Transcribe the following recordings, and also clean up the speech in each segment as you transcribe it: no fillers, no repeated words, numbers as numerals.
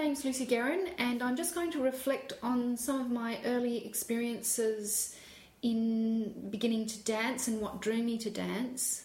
name's Lucy Guerin, and I'm just going to reflect on some of my early experiences in beginning to dance and what drew me to dance.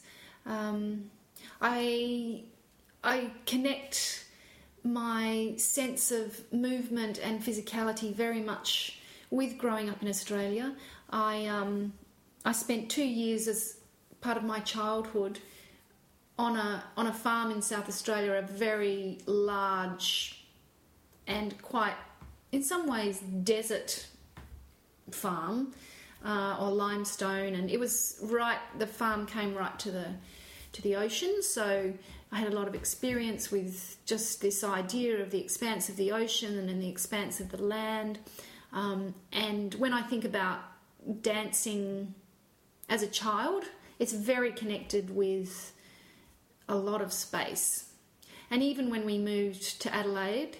I connect my sense of movement and physicality very much with growing up in Australia. I spent 2 years as part of my childhood on a farm in South Australia, a very large and quite, in some ways, desert farm or limestone, and it was right. The farm came right to the ocean, so I had a lot of experience with just this idea of the expanse of the ocean and then the expanse of the land. And when I think about dancing as a child, it's very connected with a lot of space. And even when we moved to Adelaide,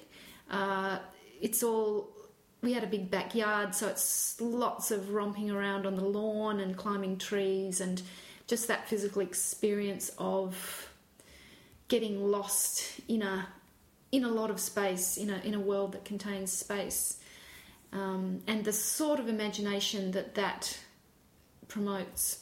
we had a big backyard, so it's lots of romping around on the lawn and climbing trees, and just that physical experience of getting lost in a lot of space, in a world that contains space, and the sort of imagination that promotes.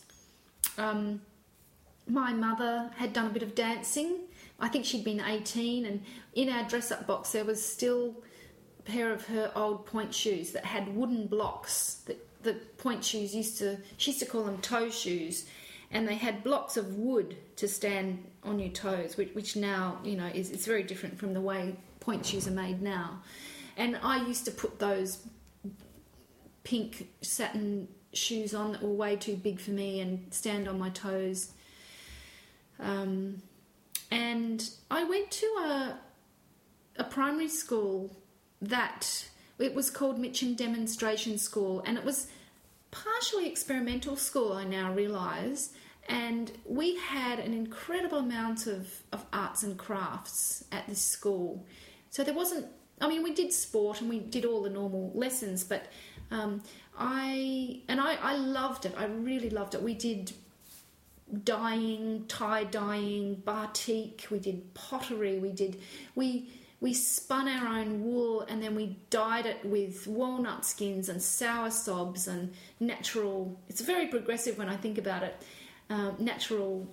My mother had done a bit of dancing. I think she'd been 18, and in our dress-up box there was still a pair of her old point shoes that had wooden blocks. The point shoes she used to call them toe shoes, and they had blocks of wood to stand on your toes, which now, it's very different from the way point shoes are made now. And I used to put those pink satin shoes on that were way too big for me and stand on my toes. And I went to a primary school that it was called Mitcham Demonstration School, and it was partially experimental school, I now realise, and we had an incredible amount of arts and crafts at this school. So there wasn't, we did sport and we did all the normal lessons, but I loved it. I really loved it. We did dyeing, tie-dyeing, batik, we did pottery, we spun our own wool, and then we dyed it with walnut skins and soursopes and natural, it's very progressive when I think about it, natural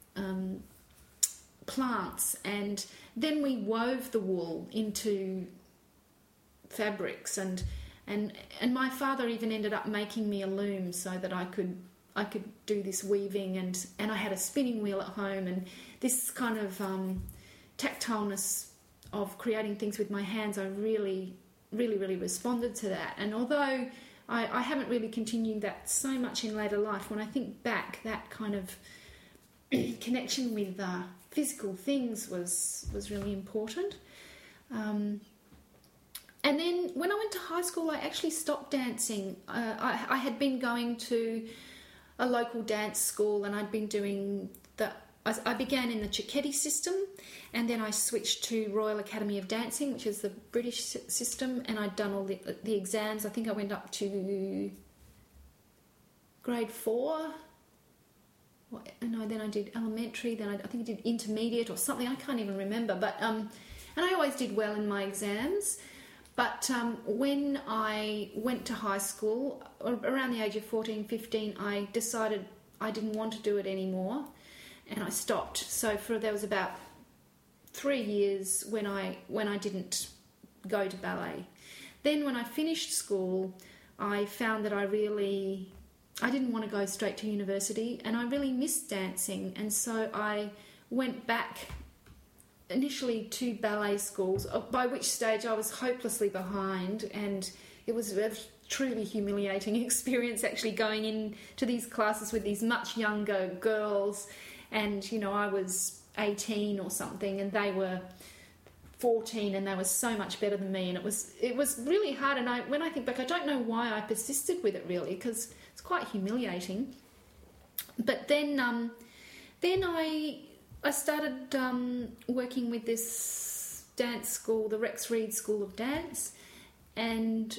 plants, and then we wove the wool into fabrics, and my father even ended up making me a loom so that I could do this weaving, and I had a spinning wheel at home, and this kind of tactileness of creating things with my hands, I really, really, really responded to that. And although I haven't really continued that so much in later life, when I think back, that kind of connection with physical things was really important. And then when I went to high school, I actually stopped dancing. I had been going to a local dance school, and I'd been doing I began in the Cicchetti system, and then I switched to Royal Academy of Dancing, which is the British system, and I'd done all the exams. I think I went up to grade 4. Then I did elementary, then I think I did intermediate or something, I can't even remember. But and I always did well in my exams. But when I went to high school, around the age of 14, 15, I decided I didn't want to do it anymore, and I stopped. So there was about 3 years when I didn't go to ballet. Then when I finished school, I found that I didn't want to go straight to university, and I really missed dancing, and so I went back initially to ballet schools, by which stage I was hopelessly behind, and it was a truly humiliating experience actually going into these classes with these much younger girls, and I was 18 or something and they were 14 and they were so much better than me, and it was really hard. And when I think back, I don't know why I persisted with it really, because it's quite humiliating. But then I started working with this dance school, the Rex Reed School of Dance, and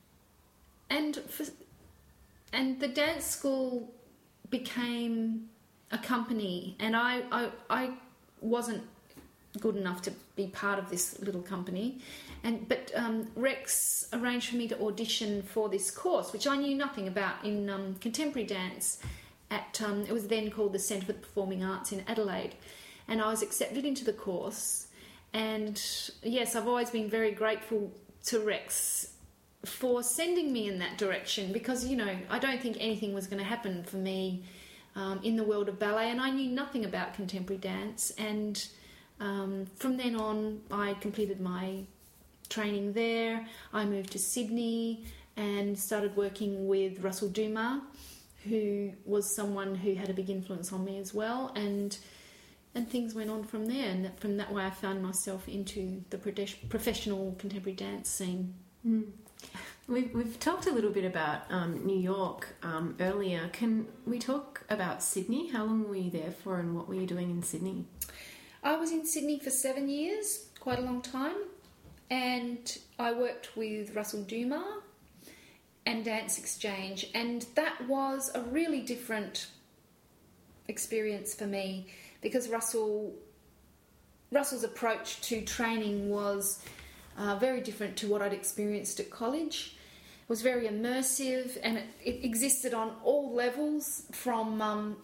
the dance school became a company, and I wasn't good enough to be part of this little company. But Rex arranged for me to audition for this course, which I knew nothing about, in contemporary dance at it was then called the Centre for the Performing Arts in Adelaide, and I was accepted into the course. And yes, I've always been very grateful to Rex for sending me in that direction, because I don't think anything was going to happen for me in the world of ballet, and I knew nothing about contemporary dance. And from then on, I completed my training there. I moved to Sydney and started working with Russell Dumas, who was someone who had a big influence on me as well, and things went on from there. And from that way, I found myself into the professional contemporary dance scene. Mm. We've talked a little bit about New York earlier. Can we talk about Sydney? How long were you there for, and what were you doing in Sydney? I was in Sydney for 7 years, quite a long time, and I worked with Russell Dumas and Dance Exchange, and that was a really different experience for me, because Russell's approach to training was very different to what I'd experienced at college. It was very immersive, and it existed on all levels, from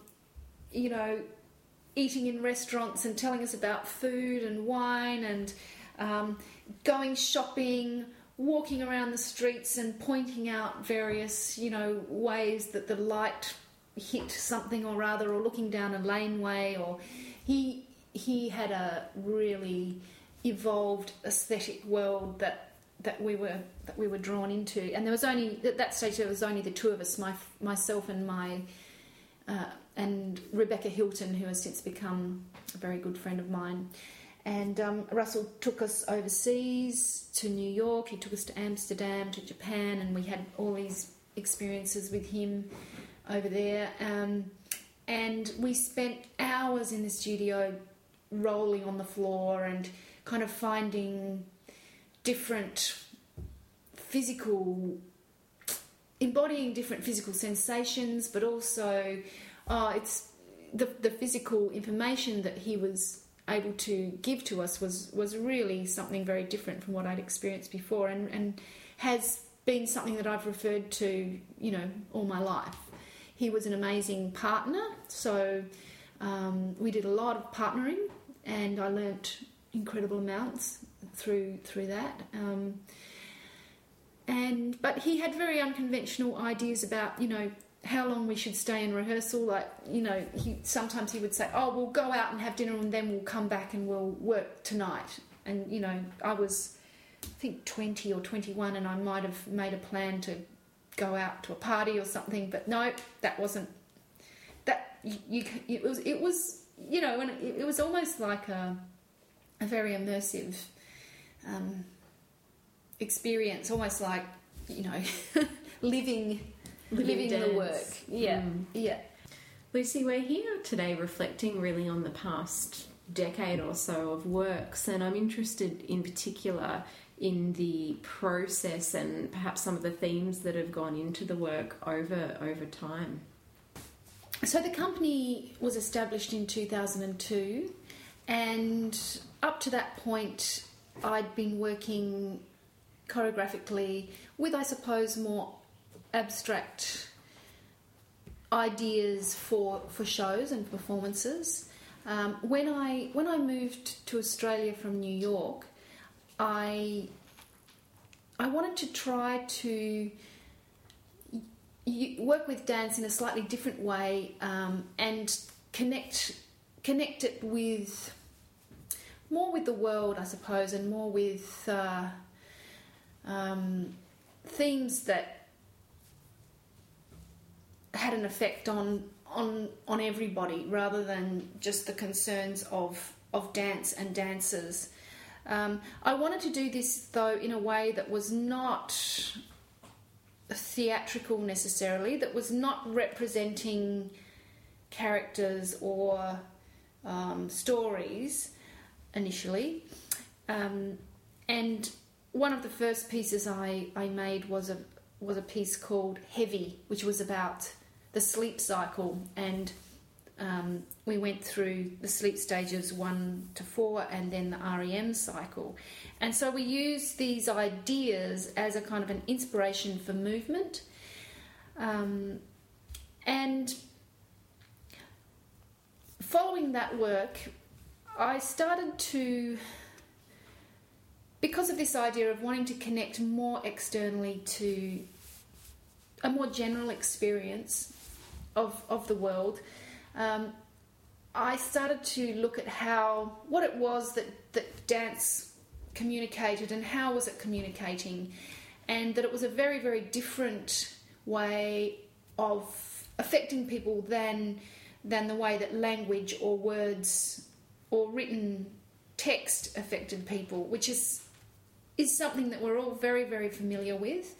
eating in restaurants and telling us about food and wine, and going shopping, walking around the streets and pointing out various ways that the light hit something or other, or looking down a laneway. Or he had a really evolved aesthetic world that we were drawn into. And there was only at that stage there was only the two of us, myself and and Rebecca Hilton, who has since become a very good friend of mine. And Russell took us overseas to New York. He took us to Amsterdam, to Japan, and we had all these experiences with him over there. And we spent hours in the studio rolling on the floor and kind of finding different embodying different physical sensations, but also it's the physical information that he was able to give to us was really something very different from what I'd experienced before, and has been something that I've referred to all my life. He was an amazing partner, so we did a lot of partnering, and I learnt incredible amounts through that. But he had very unconventional ideas about how long we should stay in rehearsal. Like sometimes he would say, "Oh, we'll go out and have dinner, and then we'll come back and we'll work tonight." And I was, I think, 20 or 21, and I might have made a plan to go out to a party or something, but no, that wasn't that. It was and it was almost like a very immersive experience, almost like living the work. Yeah. Lucy, we're here today reflecting really on the past decade or so of works, and I'm interested in particular in the process and perhaps some of the themes that have gone into the work over time. So the company was established in 2002, and up to that point I'd been working choreographically with, I suppose, more abstract ideas for shows and performances. When I moved to Australia from New York, I wanted to try to work with dance in a slightly different way, and connect it with the world, I suppose, and more with themes that had an effect on everybody, rather than just the concerns of dance and dancers. I wanted to do this, though, in a way that was not theatrical necessarily, that was not representing characters or stories initially. And one of the first pieces I made was a piece called Heavy, which was about the sleep cycle and we went through the sleep stages 1 to 4 and then the REM cycle. And so we use these ideas as a kind of an inspiration for movement. And following that work, I started to, because of this idea of wanting to connect more externally to a more general experience of the world, I started to look at what it was that dance communicated and how was it communicating, and that it was a very, very different way of affecting people than the way that language or words or written text affected people, which is something that we're all very, very familiar with,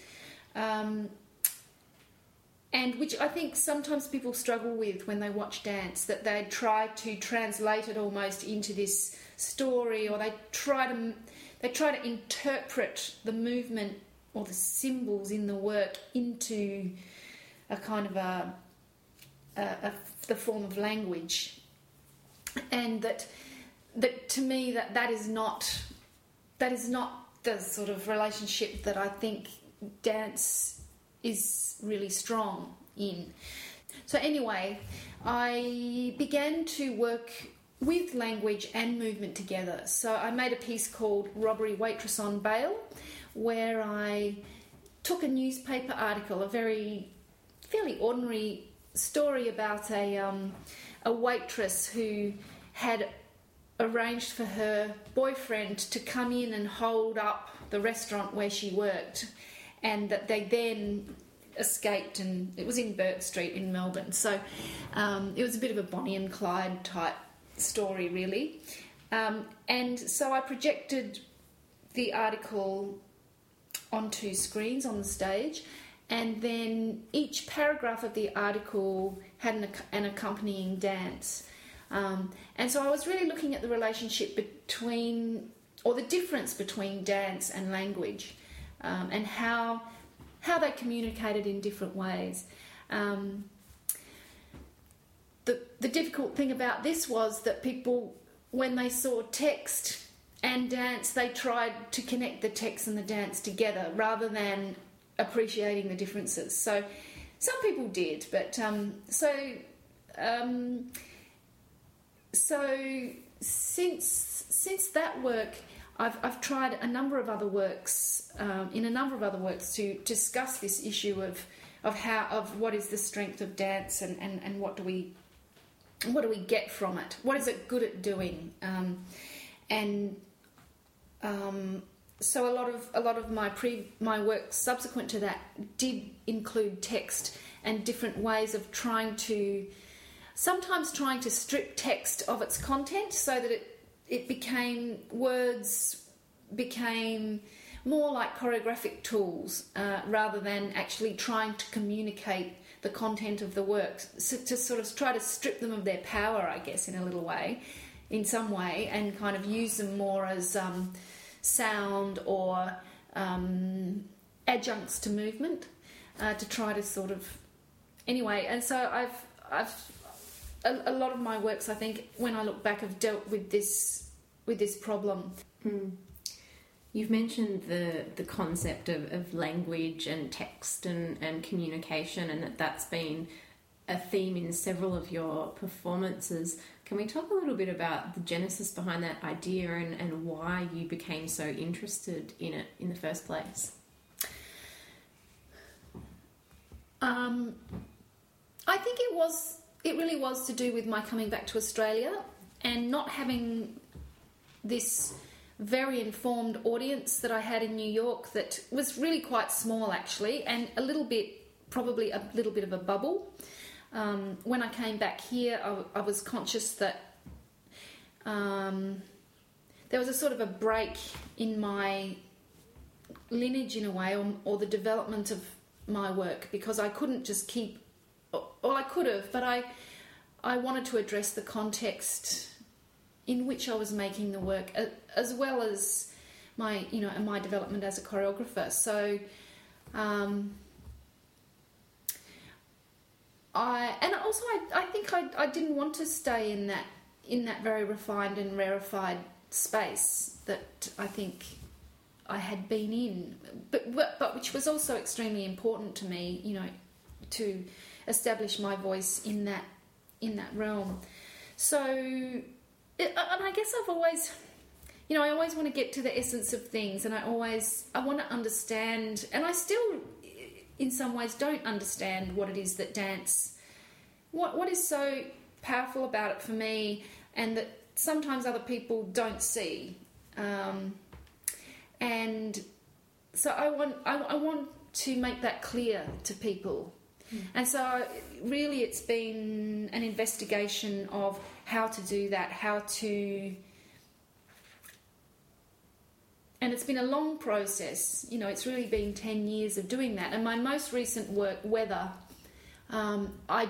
and which I think sometimes people struggle with when they watch dance, that they try to translate it almost into this story, or they try to interpret the movement or the symbols in the work into a kind of the form of language, and that to me that is not the sort of relationship that I think dance is really strong in. So anyway, I began to work with language and movement together. So I made a piece called Robbery Waitress on Bail, where I took a newspaper article, a fairly ordinary story about a waitress who had arranged for her boyfriend to come in and hold up the restaurant where she worked, and that they then escaped, and it was in Bourke Street in Melbourne. So it was a bit of a Bonnie and Clyde type story, really. And so I projected the article onto screens on the stage, and then each paragraph of the article had an accompanying dance. And so I was really looking at the relationship between, or the difference between dance and language, and how they communicated in different ways. The difficult thing about this was that people, when they saw text and dance, they tried to connect the text and the dance together rather than appreciating the differences. So some people did, but so since that work, I've tried a number of other works, to discuss this issue of what is the strength of dance, and what do we get from it? What is it good at doing? So a lot of my work subsequent to that did include text and different ways of sometimes trying to strip text of its content, so that words became more like choreographic tools, rather than actually trying to communicate the content of the work, so to sort of try to strip them of their power, I guess, in a little way, in some way, and kind of use them more as sound or adjuncts to movement, to try to sort of... Anyway, and so I've a lot of my works, I think, when I look back, have dealt with this problem. You've mentioned the concept of language and text and communication, and that's been a theme in several of your performances. Can we talk a little bit about the genesis behind that idea and why you became so interested in it in the first place? I think it really was to do with my coming back to Australia and not having this very informed audience that I had in New York, that was really quite small actually, and probably a little bit of a bubble. When I came back here, I was conscious that there was a sort of a break in my lineage in a way, or the development of my work, because I couldn't just keep... Well, I could have, but I wanted to address the context in which I was making the work, as well as my development as a choreographer. So I think I didn't want to stay in that very refined and rarefied space that I think I had been in, but which was also extremely important to me, you know, to establish my voice in that realm. So, and I guess I've always, you know, I always want to get to the essence of things, and I want to understand, and I still, in some ways, don't understand what it is that dance, what is so powerful about it for me, and that sometimes other people don't see. And so I want to make that clear to people. And so really it's been an investigation of how to do that, and it's been a long process. You know, it's really been 10 years of doing that. And my most recent work, Weather, I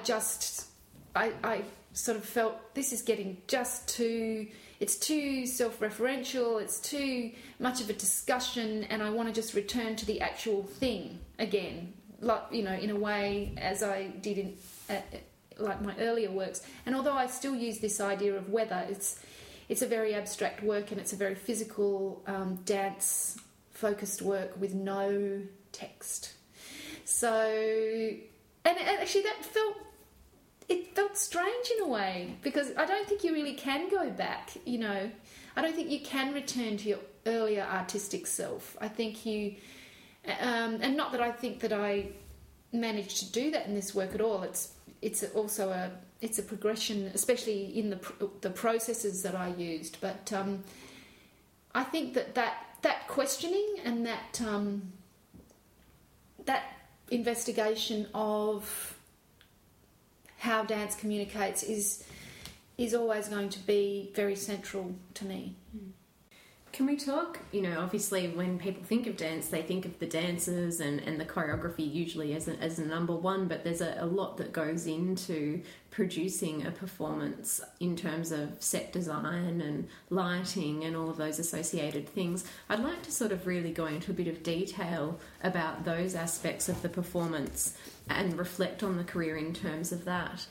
sort of felt this is getting just too... It's too self-referential, it's too much of a discussion, and I want to just return to the actual thing again, like, you know, in a way as I did in like my earlier works. And although I still use this idea of weather, it's a very abstract work, and it's a very physical, dance-focused work with no text. So, and actually that felt strange in a way, because I don't think you really can go back, you know. I don't think you can return to your earlier artistic self. I think you, and not that I think that I managed to do that in this work at all. It's also a progression, especially in the processes that I used. But I think that questioning and that investigation of how dance communicates is always going to be very central to me. Can we talk, you know, obviously when people think of dance, they think of the dancers and the choreography usually as a number one, but there's a lot that goes into producing a performance in terms of set design and lighting and all of those associated things. I'd like to sort of really go into a bit of detail about those aspects of the performance and reflect on the career in terms of that.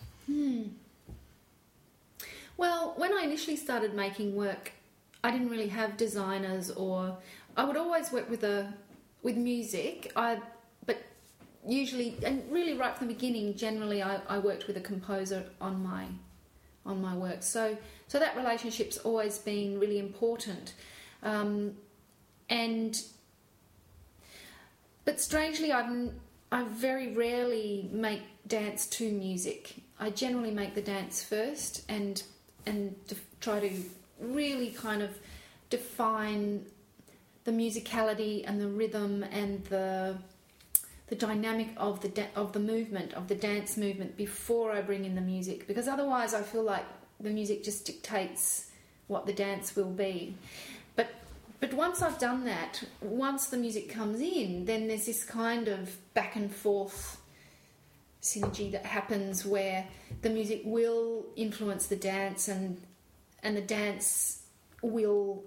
Well, when I initially started making work, I didn't really have designers, or I would always work with music. But usually, and really right from the beginning, generally I worked with a composer on my work. So that relationship's always been really important. But strangely, I very rarely make dance to music. I generally make the dance first and try to really kind of define the musicality and the rhythm and the dynamic of the movement, of the dance movement, before I bring in the music, because otherwise I feel like the music just dictates what the dance will be. But once I've done that, once the music comes in, then there's this kind of back and forth synergy that happens where the music will influence the dance, and the dance will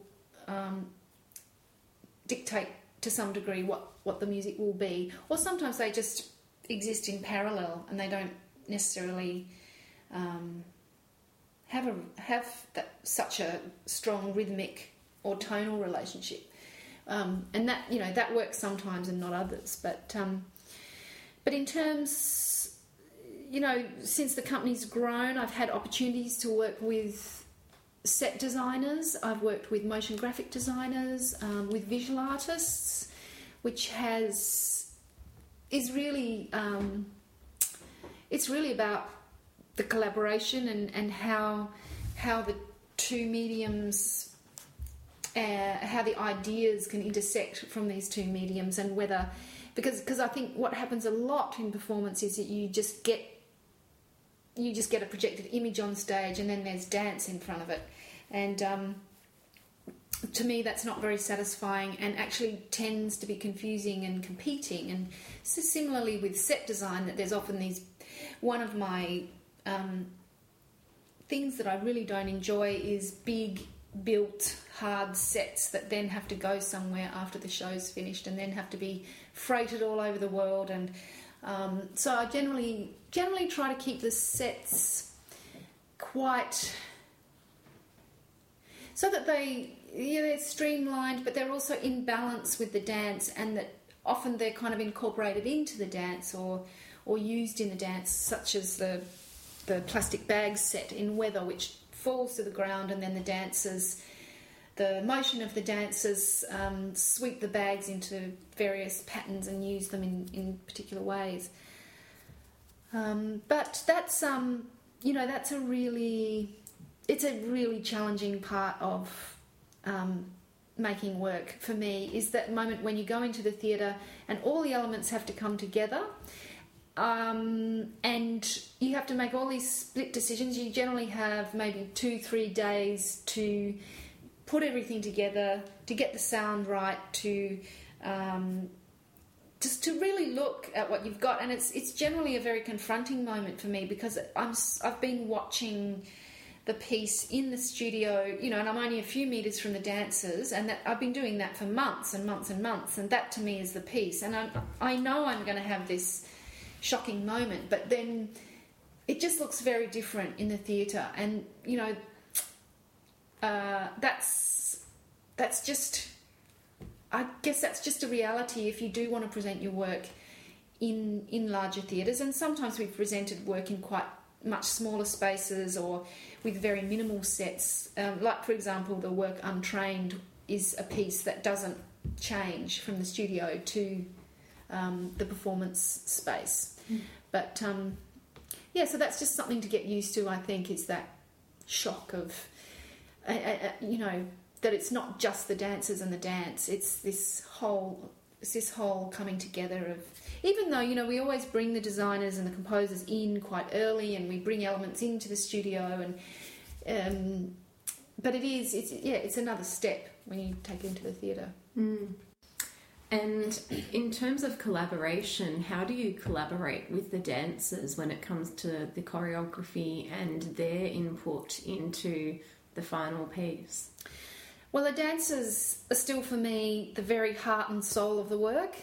dictate to some degree what the music will be. Or sometimes they just exist in parallel and they don't necessarily have such a strong rhythmic or tonal relationship. And that, you know, that works sometimes and not others. But in terms, you know, since the company's grown, I've had opportunities to work with set designers. I've worked with motion graphic designers, with visual artists, which is really it's really about the collaboration and how the two mediums, how the ideas can intersect from these two mediums, and whether, because I think what happens a lot in performance is that you just get a projected image on stage and then there's dance in front of it. And to me, that's not very satisfying and actually tends to be confusing and competing. And so similarly with set design, that there's often these... One of my things that I really don't enjoy is big, built, hard sets that then have to go somewhere after the show's finished and then have to be freighted all over the world. And So I generally try to keep the sets quite so that they're streamlined, but they're also in balance with the dance, and that often they're kind of incorporated into the dance or used in the dance, such as the plastic bag set in Weather, which falls to the ground, and then the motion of the dancers sweep the bags into various patterns and use them in particular ways. But that's that's a really challenging part of making work for me, is that moment when you go into the theatre and all the elements have to come together, and you have to make all these split decisions. You generally have maybe 2-3 days to put everything together, to get the sound right, to just to really look at what you've got. And it's generally a very confronting moment for me, because I've been watching the piece in the studio, and I'm only a few metres from the dancers, and that I've been doing that for months and months and months, and that to me is the piece. And I know I'm going to have this shocking moment, but then it just looks very different in the theatre, and that's just, I guess that's just a reality if you do want to present your work in larger theatres. And sometimes we've presented work in quite much smaller spaces or with very minimal sets, like for example the work Untrained is a piece that doesn't change from the studio to the performance space. But so that's just something to get used to, I think, is that shock of that it's not just the dancers and the dance, it's this whole coming together of, even though we always bring the designers and the composers in quite early, and we bring elements into the studio, and but it's another step when you take it into the theatre. And in terms of collaboration, how do you collaborate with the dancers when it comes to the choreography and their input into the final piece? Well, the dancers are still, for me, the very heart and soul of the work.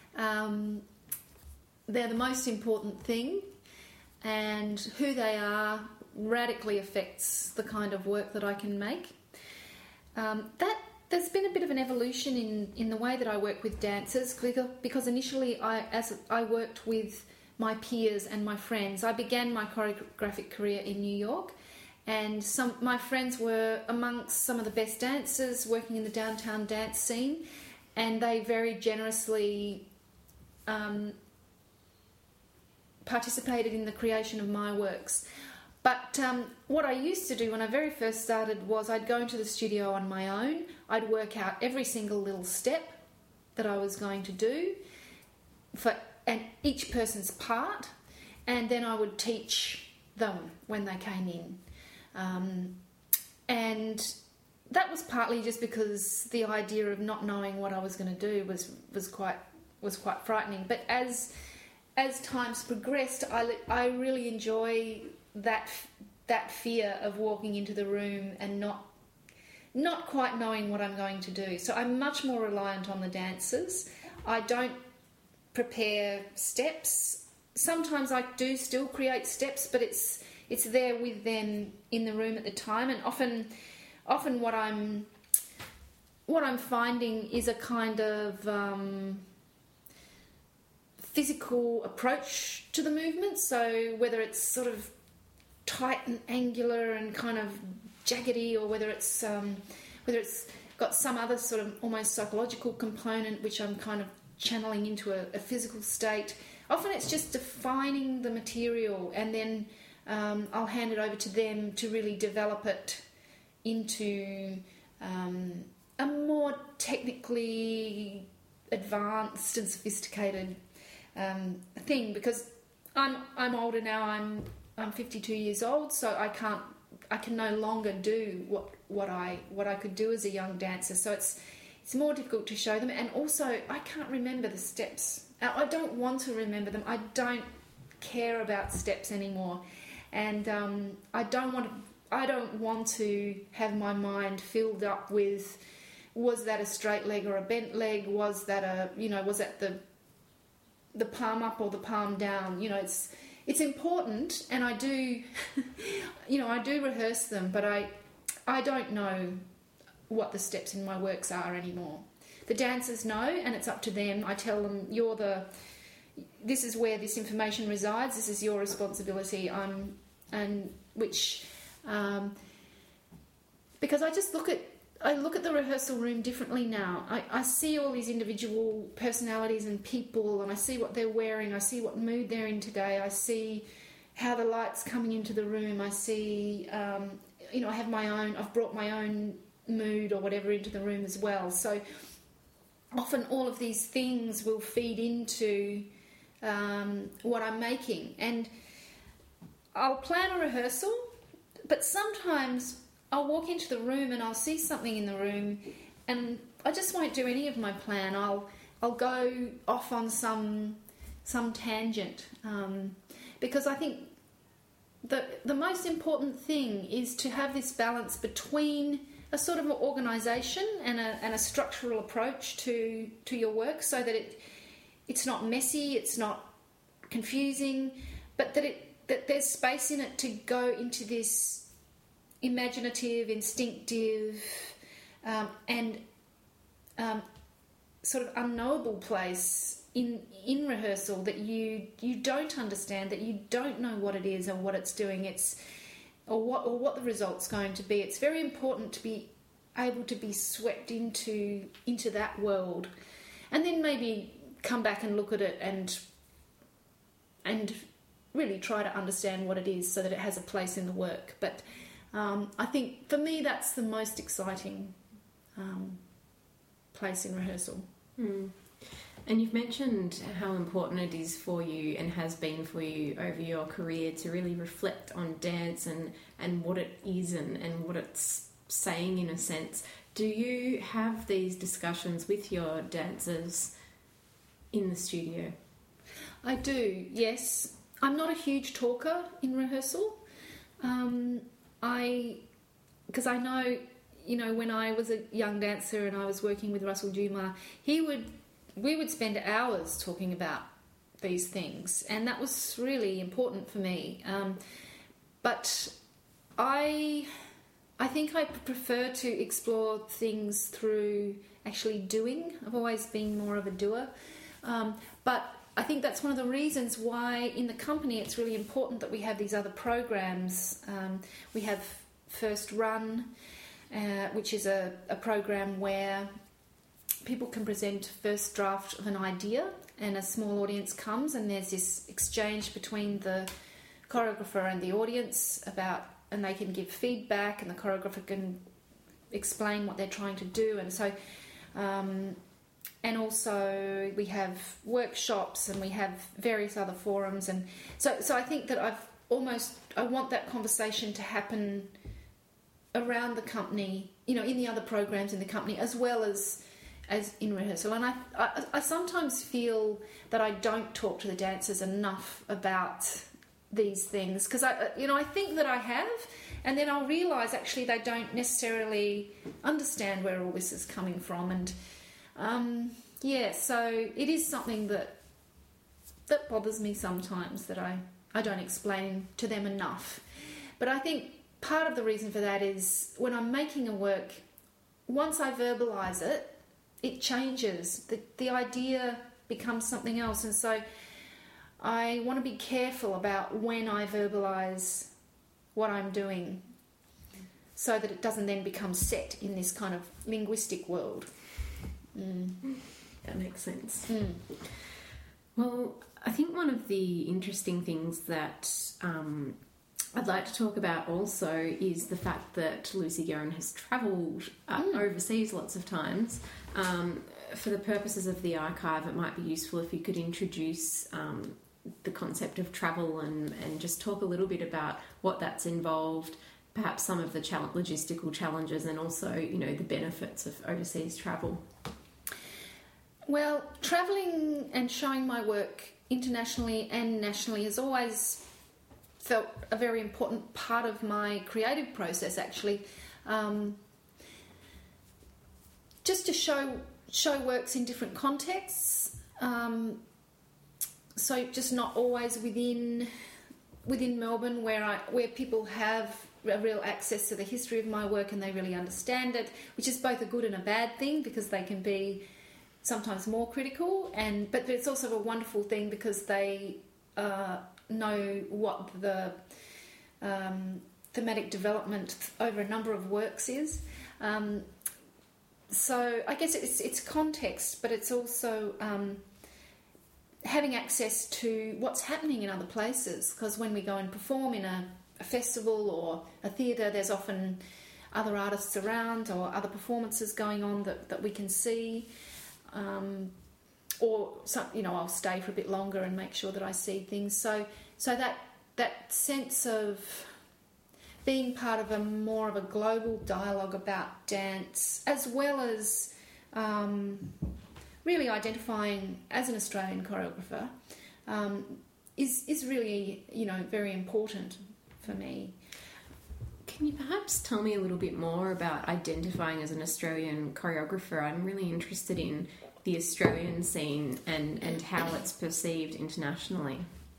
They're the most important thing, and who they are radically affects the kind of work that I can make. There's been a bit of an evolution in the way that I work with dancers, because initially as I worked with my peers and my friends. I began my choreographic career in New York, and my friends were amongst some of the best dancers working in the downtown dance scene, and they very generously participated in the creation of my works. But what I used to do when I very first started was I'd go into the studio on my own. I'd work out every single little step that I was going to do and each person's part, and then I would teach them when they came in. And that was partly just because the idea of not knowing what I was going to do was quite frightening. But as times progressed, I really enjoy that fear of walking into the room and not quite knowing what I'm going to do. So I'm much more reliant on the dancers. I don't prepare steps. Sometimes I do still create steps, but it's there with them in the room at the time. And often what I'm finding is a kind of physical approach to the movement. So whether it's sort of tight and angular and kind of jaggedy, or whether it's got some other sort of almost psychological component which I'm kind of channeling into a physical state. Often it's just defining the material, and then I'll hand it over to them to really develop it into a more technically advanced and sophisticated thing. Because I'm older now. I'm 52 years old, so I can no longer do what I could do as a young dancer. So it's more difficult to show them, and also I can't remember the steps. I don't want to remember them. I don't care about steps anymore, and I don't want to have my mind filled up with, was that a straight leg or a bent leg? Was that the palm up or the palm down. It's important, and I do, I do rehearse them, but I don't know what the steps in my works are anymore. The dancers know, and it's up to them. I tell them, this is where this information resides. This is your responsibility. Because I look at the rehearsal room differently now. I see all these individual personalities and people, and I see what they're wearing. I see what mood they're in today. I see how the light's coming into the room. I see, I've brought my own mood or whatever into the room as well. So often all of these things will feed into what I'm making. And I'll plan a rehearsal, but sometimes I'll walk into the room and I'll see something in the room and I just won't do any of my plan. I'll go off on some tangent, because I think the most important thing is to have this balance between a sort of an organisation and a structural approach to your work, so that it's not messy, it's not confusing, but that there's space in it to go into this imaginative, instinctive, and sort of unknowable place in rehearsal that you don't understand, that you don't know what it is or what it's doing, or what the result's going to be. It's very important to be able to be swept into that world, and then maybe come back and look at it and really try to understand what it is so that it has a place in the work. But I think for me that's the most exciting place in rehearsal. And you've mentioned how important it is for you and has been for you over your career to really reflect on dance and what it is and what it's saying in a sense. Do you have these discussions with your dancers in the studio? I do, yes. I'm not a huge talker in rehearsal. Because I know, when I was a young dancer and I was working with Russell Dumas, we would spend hours talking about these things, and that was really important for me. But I think I prefer to explore things through actually doing. I've always been more of a doer. But I think that's one of the reasons why in the company it's really important that we have these other programs. We have First Run, which is a program where people can present a first draft of an idea and a small audience comes, and there's this exchange between the choreographer and the audience and they can give feedback, and the choreographer can explain what they're trying to do. And so and also we have workshops and we have various other forums, and so I think that I want that conversation to happen around the company, in the other programs in the company, as well as in rehearsal. And I sometimes feel that I don't talk to the dancers enough about these things, because I think that I have, and then I'll realise actually they don't necessarily understand where all this is coming from. And so it is something that bothers me sometimes, that I don't explain to them enough. But I think part of the reason for that is when I'm making a work, once I verbalise it, it changes. The idea becomes something else. And so I want to be careful about when I verbalise what I'm doing, so that it doesn't then become set in this kind of linguistic world. That makes sense. Well, I think one of the interesting things that I'd like to talk about also is the fact that Lucy Guerin has travelled overseas lots of times. For the purposes of the archive, it might be useful if you could introduce the concept of travel and just talk a little bit about what that's involved, perhaps some of the logistical challenges, and also, the benefits of overseas travel. Well, travelling and showing my work internationally and nationally has always felt a very important part of my creative process, actually. Just to show works in different contexts, so just not always within Melbourne, where people have a real access to the history of my work and they really understand it, which is both a good and a bad thing because they can be sometimes more critical, but it's also a wonderful thing because they know what the thematic development over a number of works is. So I guess it's context, but it's also having access to what's happening in other places, because when we go and perform in a festival or a theatre, there's often other artists around or other performances going on that we can see. Or some, I'll stay for a bit longer and make sure that I see things. So that sense of being part of more of a global dialogue about dance, as well as really identifying as an Australian choreographer, is really very important for me. Can you perhaps tell me a little bit more about identifying as an Australian choreographer? I'm really interested in the Australian scene and how it's perceived internationally.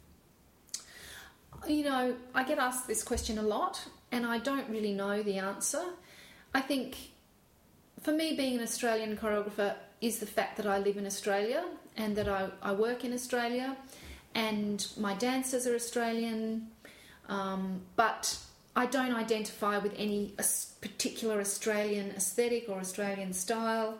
I get asked this question a lot and I don't really know the answer. I think for me, being an Australian choreographer is the fact that I live in Australia and that I work in Australia and my dancers are Australian, but I don't identify with any particular Australian aesthetic or Australian style.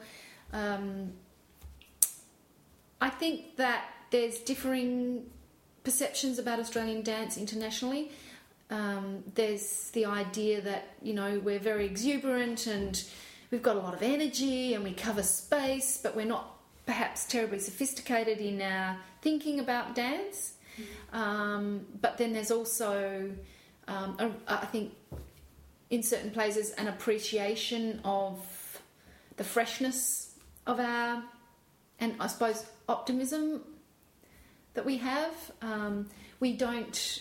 I think that there's differing perceptions about Australian dance internationally. There's the idea that, we're very exuberant and we've got a lot of energy and we cover space, but we're not perhaps terribly sophisticated in our thinking about dance. But then there's also, I think, in certain places, an appreciation of the freshness of and I suppose optimism that we have. We don't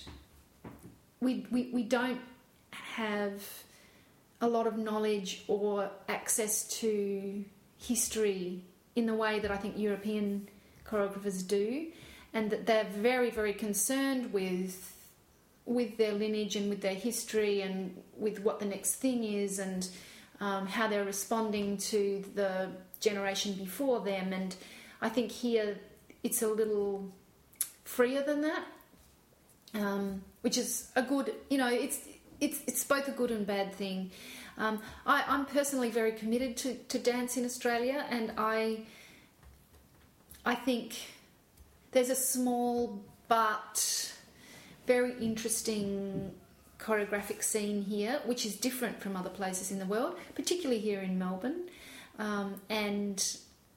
have a lot of knowledge or access to history in the way that I think European choreographers do, and that they're very, very concerned with their lineage and with their history and with what the next thing is and how they're responding to the generation before them. And I think here it's a little freer than that, which is a good, it's both a good and bad thing. I'm personally very committed to dance in Australia, and I think there's a small but very interesting choreographic scene here, which is different from other places in the world, particularly here in Melbourne. And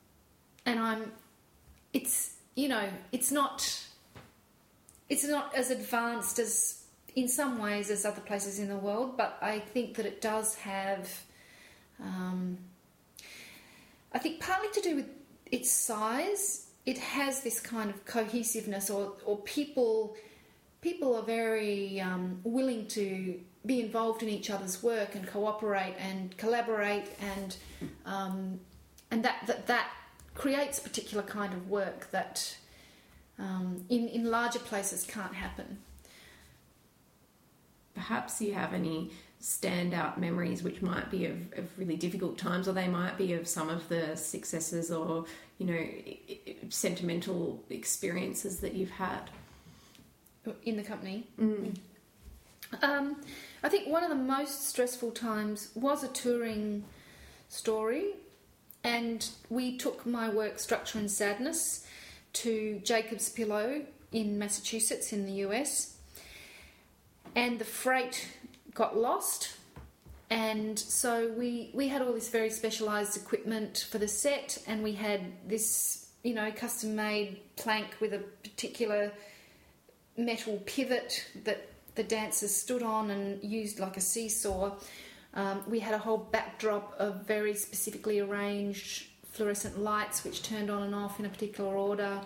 it's not as advanced as in some ways as other places in the world, but I think that it does have, I think partly to do with its size. It has this kind of cohesiveness, or people are very willing to be involved in each other's work and cooperate and collaborate, and that creates a particular kind of work that in larger places can't happen. Perhaps you have any standout memories which might be of really difficult times, or they might be of some of the successes or, sentimental experiences that you've had in the company. I think one of the most stressful times was a touring story, and we took my work Structure and Sadness to Jacob's Pillow in Massachusetts in the US, and the freight got lost, and so we had all this very specialised equipment for the set, and we had this custom made plank with a particular metal pivot that the dancers stood on and used like a seesaw. We had a whole backdrop of very specifically arranged fluorescent lights which turned on and off in a particular order.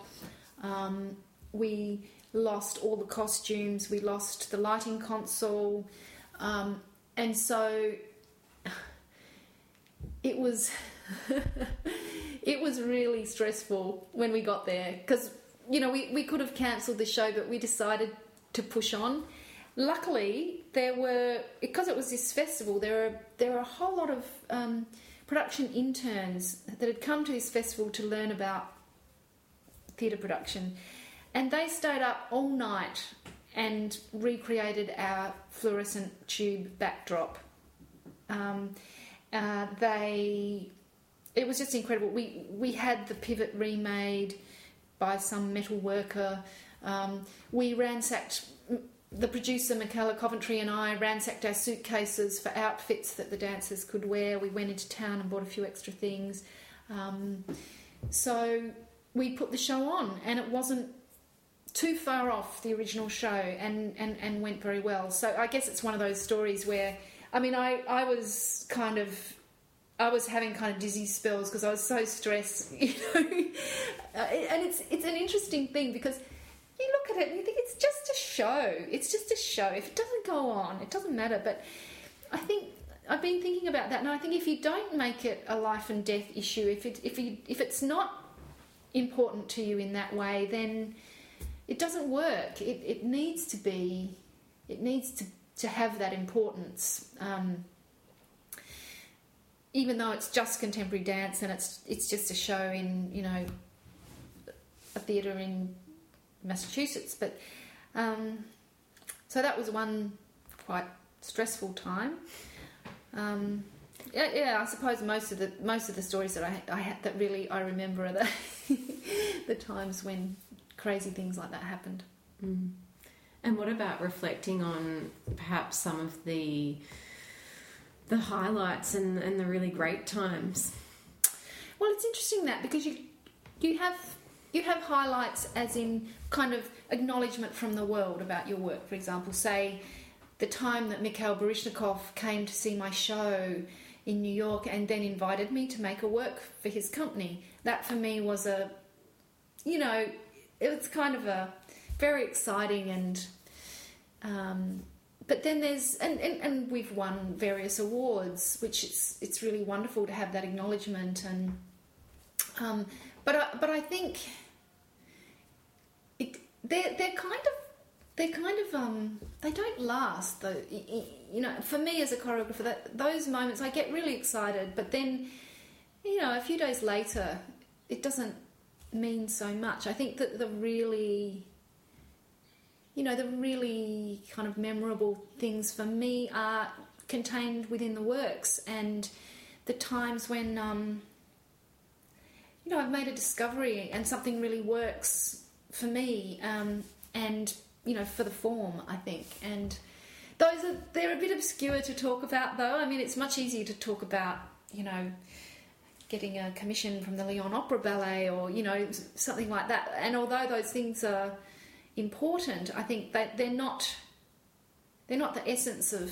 We lost all the costumes, we lost the lighting console, and so it was it was really stressful when we got there, because we could have cancelled the show, but we decided to push on. Luckily, because it was this festival, there were a whole lot of production interns that had come to this festival to learn about theatre production, and they stayed up all night and recreated our fluorescent tube backdrop. It was just incredible. We had the pivot remade by some metal worker. We ransacked, the producer Michaela Coventry and I ransacked our suitcases for outfits that the dancers could wear. We went into town and bought a few extra things. So we put the show on, and it wasn't too far off the original show, and went very well. So I guess it's one of those stories where, I mean, I was having kind of dizzy spells because I was so stressed, and it's an interesting thing because you look at it and you think it's just a show. It's just a show. If it doesn't go on, it doesn't matter. But I think I've been thinking about that, and I think if you don't make it a life and death issue, if it's not important to you in that way, then it doesn't work. It needs to be. It needs to have that importance. Even though it's just contemporary dance and it's just a show in a theatre in Massachusetts, but so that was one quite stressful time. I suppose most of the stories that I had that really I remember are the the times when crazy things like that happened. Mm. And what about reflecting on perhaps some of the highlights and the really great times? Well, it's interesting that because you have highlights as in kind of acknowledgement from the world about your work. For example, say the time that Mikhail Baryshnikov came to see my show in New York and then invited me to make a work for his company. That for me was it was kind of a very exciting and but then there's and we've won various awards, which it's really wonderful to have that acknowledgement, and but I think they're kind of they don't last though. For me as a choreographer, those moments I get really excited, but then a few days later it doesn't mean so much. I think that the really kind of memorable things for me are contained within the works, and the times when I've made a discovery and something really works for me, and for the form, I think. And they're a bit obscure to talk about, though. I mean, it's much easier to talk about getting a commission from the Lyon Opera Ballet or something like that. And although those things are important, I think that they're not the essence of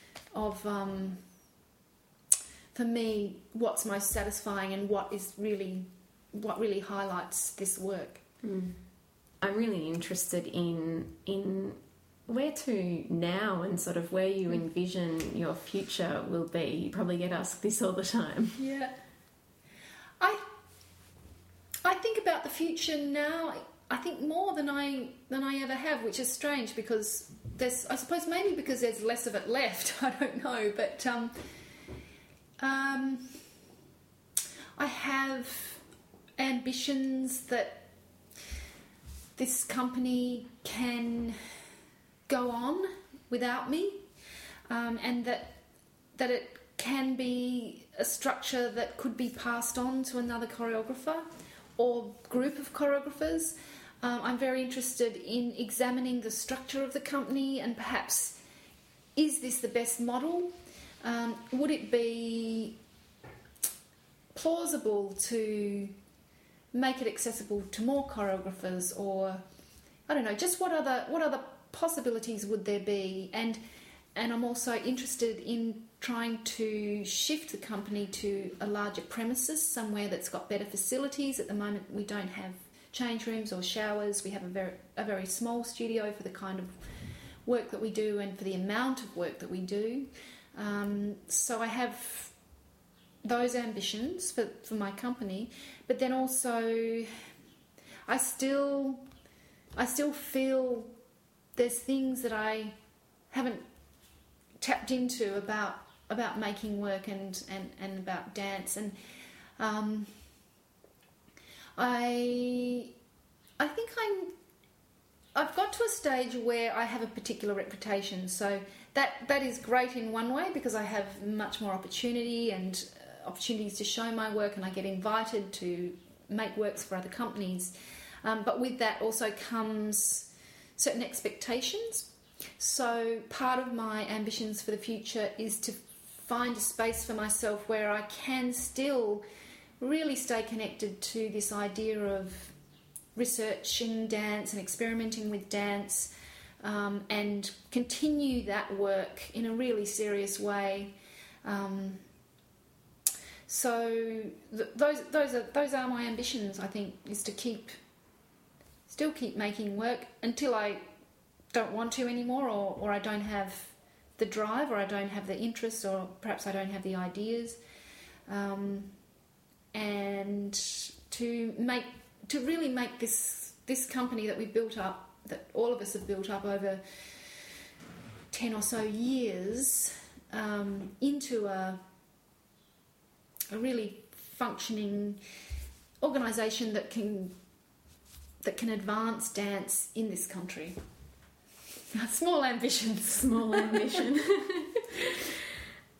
for me what's most satisfying and what really highlights this work. I'm really interested in where to now and sort of where you envision your future will be. You probably get asked this all the time. Yeah, I think about the future now. I think more than I ever have, which is strange because I suppose maybe because there's less of it left. I don't know, but I have ambitions that this company can go on without me, and that it can be a structure that could be passed on to another choreographer or group of choreographers. I'm very interested in examining the structure of the company and perhaps, is this the best model? Would it be plausible to make it accessible to more choreographers, or I don't know, just what other possibilities would there be? And I'm also interested in trying to shift the company to a larger premises, somewhere that's got better facilities. At the moment, we don't have change rooms or showers. We have a very small studio for the kind of work that we do and for the amount of work that we do. So I have those ambitions for my company, but then also I still feel there's things that I haven't tapped into about making work and about dance, and I think I've got to a stage where I have a particular reputation, so that is great in one way because I have much more opportunity and opportunities to show my work, and I get invited to make works for other companies. But with that also comes certain expectations. So part of my ambitions for the future is to find a space for myself where I can still really stay connected to this idea of researching dance and experimenting with dance, and continue that work in a really serious way. So those are my ambitions. I think is to still keep making work until I don't want to anymore, or I don't have the drive, or I don't have the interest, or perhaps I don't have the ideas, and to really make this company that we built up, that all of us have built up over 10 or so years, into a really functioning organisation that can advance dance in this country. Small ambitions. Small ambition.